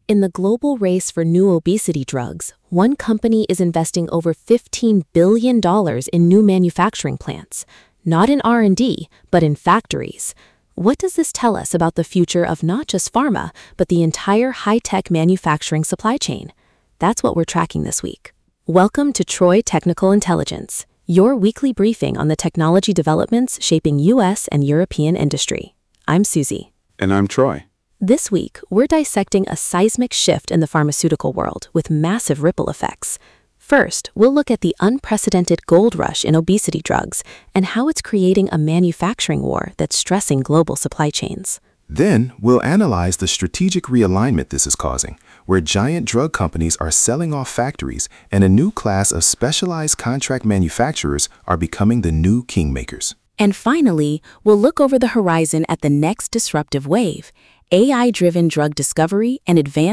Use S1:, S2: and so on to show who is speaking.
S1: In the global race for new obesity drugs, one company is investing over $15 billion in new manufacturing plants, not in R&D, but in factories. What does this tell us about the future of not just pharma, but the entire high-tech manufacturing supply chain? That's what we're tracking this week. Welcome to Troy Technical Intelligence, your weekly briefing on the technology developments shaping U.S. and European industry. I'm Susie.
S2: And I'm Troy.
S1: This week, we're dissecting a seismic shift in the pharmaceutical world with massive ripple effects. First, we'll look at the unprecedented gold rush in obesity drugs and how it's creating a manufacturing war that's stressing global supply chains.
S3: Then, we'll analyze the strategic realignment this is causing, where giant drug companies are selling off factories and a new class of specialized contract manufacturers are becoming the new kingmakers.
S1: And finally, we'll look over the horizon at the next disruptive wave: AI-driven drug discovery and advanced